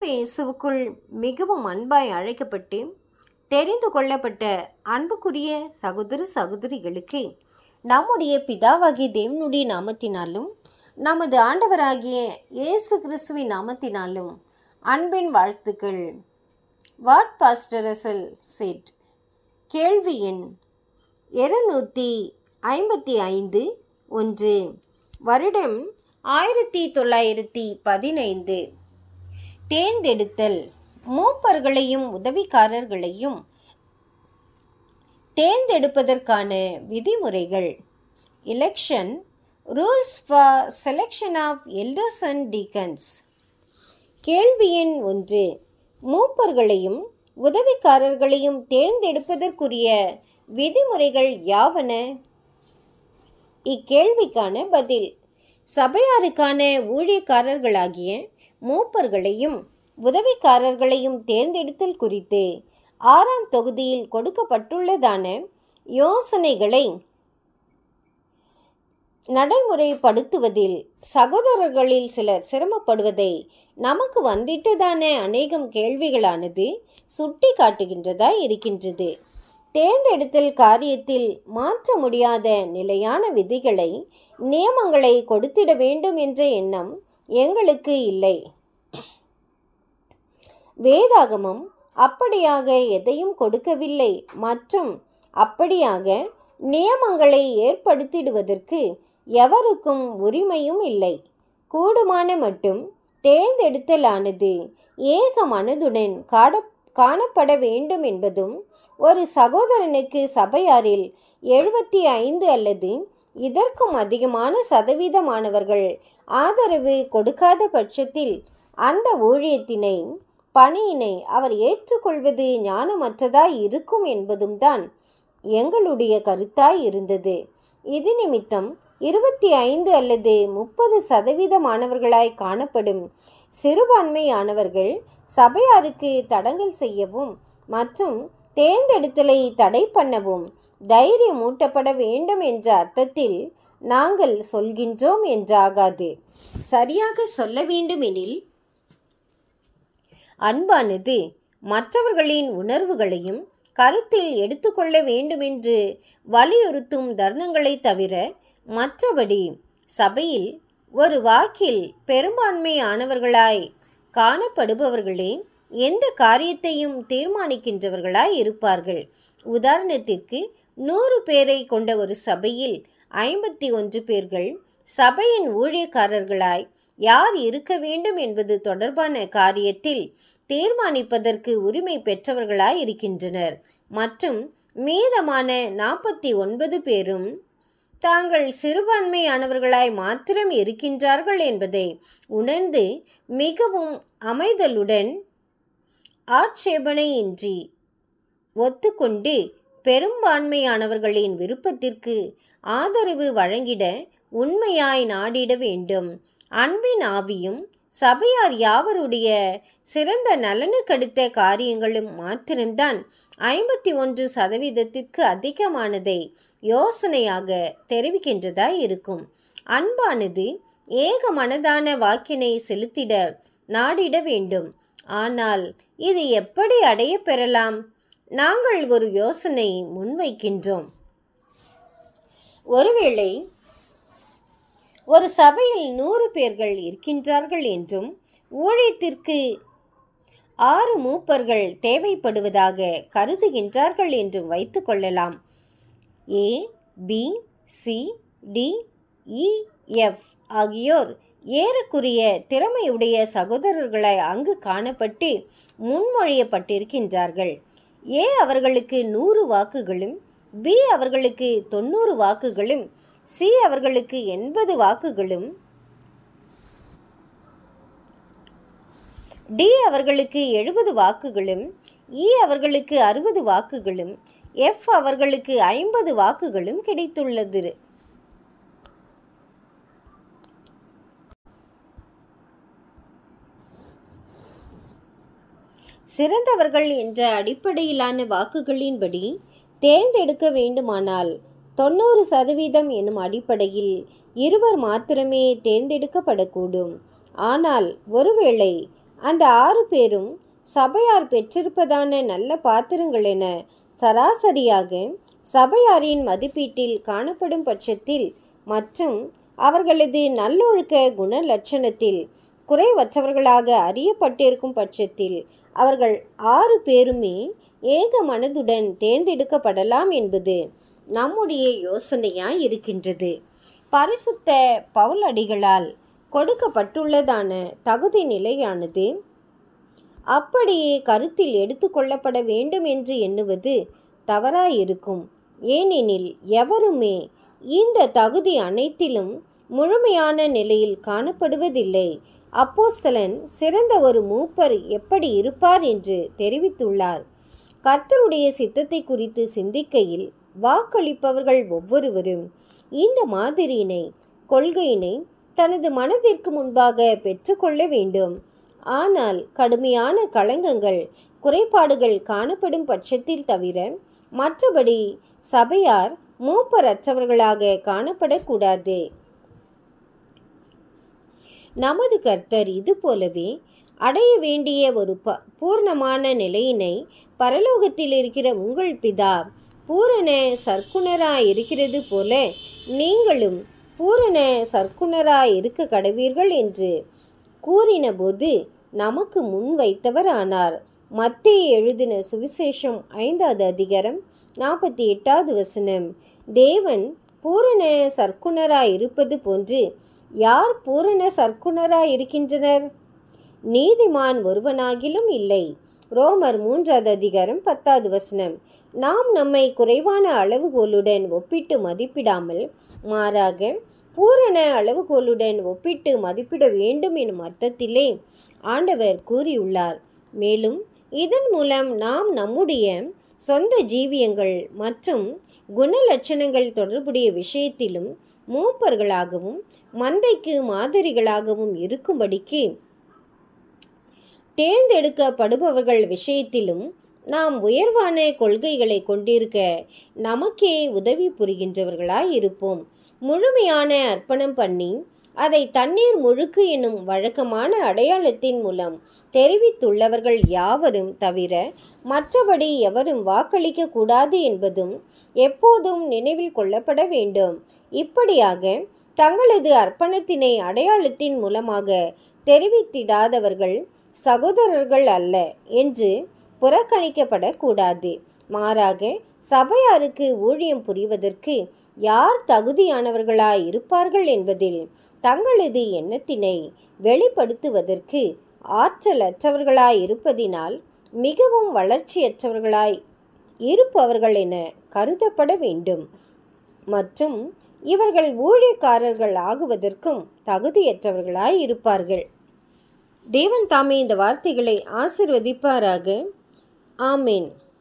இயேசுவுக்குள் மிகவும் அன்பாய் அழைக்கப்பட்டு தெரிந்து கொள்ளப்பட்ட அன்புக்குரிய சகோதர சகோதரிகளுக்கு நம்முடைய பிதாவாகிய தேவனுடைய நாமத்தினாலும் நமது ஆண்டவராகிய இயேசு கிறிஸ்துவின் நாமத்தினாலும் அன்பின் வாழ்த்துக்கள். What pastor Russell said. கேள்வி எண் 255. 1. வருடம் 1915. தேர்ந்தெடுத்தல். மூப்பர்களையும் உதவிக்காரர்களையும் தேர்ந்தெடுப்பதற்கான விதிமுறைகள். Election rules for selection of elders and deacons. கேள்வி எண் 1. மூப்பர்களையும் உதவிக்காரர்களையும் தேர்ந்தெடுப்பதற்குரிய விதிமுறைகள் யாவன? இக்கேள்விக்கான பதில். சபையாருக்கான ஊழியக்காரர்களாகிய மூப்பர்களையும் உதவிக்காரர்களையும் தேர்ந்தெடுத்தல் குறித்து 6ஆம் தொகுதியில் கொடுக்கப்பட்டுள்ளதான யோசனைகளை நடைமுறைப்படுத்துவதில் சகோதரர்களில் சிலர் சிரமப்படுவதை நமக்கு வந்திட்டதான அநேகம் கேள்விகளானது சுட்டி காட்டுகின்றதாய் இருக்கின்றது. தேர்ந்தெடுத்தல் காரியத்தில் மாற்ற முடியாத நிலையான விதிகளை, நியமங்களை கொடுத்திட வேண்டும் என்ற எண்ணம் எங்களுக்கு இல்லை. வேதாகமம் அப்படியாக எதையும் கொடுக்கவில்லை மற்றும் அப்படியாக நியமங்களை ஏற்படுத்திடுவதற்கு எவருக்கும் உரிமையும் இல்லை. கூடுமான மட்டும் தேர்ந்தெடுத்தலானது ஏக மனதுடன் காணப்பட வேண்டும் என்பதும், ஒரு சகோதரனுக்கு சபையாரில் 75 அல்லது இதற்கும் அதிகமான சதவீதமானவர்கள் ஆதரவு கொடுக்காத பட்சத்தில் அந்த ஊழியத்தினை, பணியினை அவர் ஏற்றுக்கொள்வது ஞானமற்றதாய் இருக்கும் என்பதும் தான் எங்களுடைய கருத்தாய் இருந்தது. இது நிமித்தம் 25 அல்லது 30% காணப்படும் சிறுபான்மையானவர்கள் சபையாருக்கு தடங்கல் செய்யவும் மற்றும் தேர்ந்தெடுத்தலை தடை பண்ணவும் தைரியமூட்டப்பட வேண்டும் என்ற அர்த்தத்தில் நாங்கள் சொல்கின்றோம் என்றாகாது. சரியாக சொல்ல வேண்டுமெனில், அன்பானது மற்றவர்களின் உணர்வுகளையும் கருத்தில் எடுத்துக்கொள்ள வேண்டுமென்று வலியுறுத்தும் தருணங்களை தவிர மற்றபடி சபையில் ஒரு வாக்கில் பெரும்பான்மையானவர்களாய் காணப்படுபவர்களே எந்த காரியத்தையும் தீர்மானிக்கின்றவர்களாய் இருப்பார்கள். உதாரணத்திற்கு, 100 பேரை கொண்ட ஒரு சபையில் 51 பேர்கள் சபையின் ஊழியக்காரர்களாய் யார் இருக்க வேண்டும் என்பது தொடர்பான காரியத்தில் தீர்மானிப்பதற்கு உரிமை பெற்றவர்களாய் இருக்கின்றனர். மற்றும் மீதமான 49 பேரும் தாங்கள் சிறுபான்மையானவர்களாய் மாத்திரம் இருக்கின்றார்கள் என்பதை உணர்ந்து மிகவும் அமைதலுடன் ஆட்சேபனையின்றி ஒத்துக்கொண்டு பெரும்பான்மையானவர்களின் விருப்பத்திற்கு ஆதரவு வழங்கிட உண்மையாய் நாடிட வேண்டும். அன்பின் ஆவியும் சபையார் யாவருடைய சிறந்த நலனுக்கடுத்த காரியங்களும் மாத்திரம்தான் 51% அதிகமானதை யோசனையாக தெரிவிக்கின்றதாய் இருக்கும். அன்பானது ஏக மனதான வாக்கினை செலுத்திட நாடிட வேண்டும். ஆனால் இது எப்படி அடைய பெறலாம்? நாங்கள் ஒரு யோசனை முன்வைக்கின்றோம். ஒருவேளை ஒரு சபையில் 100 பேர்கள் இருக்கின்றார்கள் என்றும் ஊழியத்திற்கு 6 மூப்பர்கள் தேவைப்படுவதாக கருதுகின்றார்கள் என்றும் வைத்து கொள்ளலாம். A, B, C, D, E, F ஆகியோர் ஏறக்குறைய திறமையுடைய சகோதரர்களாய் அங்கு காணப்பட்டு முன்மொழியப்பட்டிருக்கின்றார்கள். A அவர்களுக்கு 100 வாக்குகளும், B அவர்களுக்கு 90 வாக்குகளும், C அவர்களுக்கு 80 வாக்குகளும், D அவர்களுக்கு 70 வாக்குகளும், E அவர்களுக்கு 60 வாக்குகளும், F அவர்களுக்கு 50 வாக்குகளும் கிடைத்துள்ளது. சிறந்தவர்கள் என்ற அடிப்படையிலான வாக்குகளின்படி தேர்ந்தெடுக்க வேண்டுமானால் 90% எனும் அடிப்படையில் 2 மாத்திரமே தேர்ந்தெடுக்கப்படக்கூடும். ஆனால் ஒருவேளை அந்த 6 பேரும் சபையார் பெற்றிருப்பதான நல்ல பாத்திரங்கள் என சராசரியாக சபையாரின் மதிப்பீட்டில் காணப்படும் பட்சத்தில் மற்றும் அவர்களது நல்லொழுக்க குண லட்சணத்தில் குறைவற்றவர்களாக அறியப்பட்டிருக்கும் பட்சத்தில் அவர்கள் 6 பேருமே ஏக மனதுடன் தேர்ந்தெடுக்கப்படலாம் என்பது நம்முடைய யோசனையாய் இருக்கின்றது. பரிசுத்த பவுலடிகளால் கொடுக்கப்பட்டுள்ளதான தகுதி நிலையானது அப்படியே கருத்தில் எடுத்துக்கொள்ளப்பட வேண்டும் என்று எண்ணுவது தவறாயிருக்கும். ஏனெனில் எவருமே இந்த தகுதி அனைத்திலும் முழுமையான நிலையில் காணப்படுவதில்லை. அப்போஸ்தலன் சிறந்த ஒரு மூப்பர் எப்படி இருப்பார் என்று தெரிவித்துள்ளார். கர்த்தருடைய சித்தத்தை குறித்து சிந்திக்கையில் வாக்களிப்பவர்கள் ஒவ்வொருவரும் இந்த மாதிரியினை கொள்கையினை தனது மனதிற்கு முன்பாக பெற்றுக்கொள்ள வேண்டும். ஆனால் கடுமையான களங்கங்கள் குறைபாடுகள் காணப்படும் பட்சத்தில் தவிர மற்றபடி சபையார் மூப்பரற்றவர்களாக காணப்படக்கூடாது. நமது கர்த்தர் இது போலவே அடைய வேண்டிய ஒரு பூர்ணமான நிலையினை பரலோகத்தில் இருக்கிற உங்கள் பிதா பூரண சர்க்குணராய் இருக்கிறது போல நீங்களும் பூரண சர்க்குணராய் இருக்க கடவீர்கள் என்று கூறின போது நமக்கு முன் வைத்தவர் ஆனார். மத்தேயு எழுதின சுவிசேஷம் 5வது அதிகாரம் 48வது வசனம். தேவன் பூரண சர்க்குணராய் இருப்பது போன்று யார் பூரண சர்க்குணராய் இருக்கின்றனர்? நீதிமான் ஒருவனாகிலும் இல்லை. ரோமர் 3வது அதிகாரம் 10வது வசனம். நாம் நம்மை குறைவான அளவுகோலுடன் ஒப்பிட்டு மதிப்பிடாமல் மாறாக பூரண அளவுகோலுடன் ஒப்பிட்டு மதிப்பிட வேண்டும் எனும் அர்த்தத்திலே ஆண்டவர் கூறியுள்ளார். மேலும் இதன் மூலம் நாம் நம்முடைய சொந்த ஜீவியங்கள் மற்றும் குணலட்சணங்கள் தொடர்புடைய விஷயத்திலும் மூப்பர்களாகவும் மந்தைக்கு மாதிரிகளாகவும் இருக்கும்படிக்கு தேர்ந்தெடுக்கப்படுபவர்கள் விஷயத்திலும் நாம் உயர்வான கொள்கைகளை கொண்டிருக்க நமக்கே உதவி புரிகின்றவர்களாய் இருப்போம். முழுமையான அர்ப்பணம் பண்ணி அதை தண்ணீர் முழுக்கு என்னும் வழக்கமான அடையாளத்தின் மூலம் தெரிவித்துள்ளவர்கள் யாவரும் தவிர மற்றபடி எவரும் வாக்களிக்க கூடாது என்பதும் எப்போதும் நினைவில் கொள்ளப்பட வேண்டும். இப்படியாக தங்களது அர்ப்பணத்தினை அடையாளத்தின் மூலமாக தெரிவித்திடாதவர்கள் சகோதரர்கள் அல்ல என்று புறக்கணிக்கப்படக்கூடாது. மாறாக சபையாருக்கு ஊழியம் புரிவதற்கு யார் தகுதியானவர்களாய் இருப்பார்கள் என்பதில் தங்களது எண்ணத்தினை வெளிப்படுத்துவதற்கு ஆற்றலற்றவர்களாய் இருப்பதினால் மிகவும் வளர்ச்சியற்றவர்களாய் இருப்பவர்கள் என கருதப்பட வேண்டும். மற்றும் இவர்கள் ஊழியக்காரர்கள் ஆகுவதற்கும் தகுதியற்றவர்களாய் இருப்பார்கள். தேவன் தாமே இந்த வார்த்தைகளை ஆசீர்வதிப்பாராக. ஆமேன்.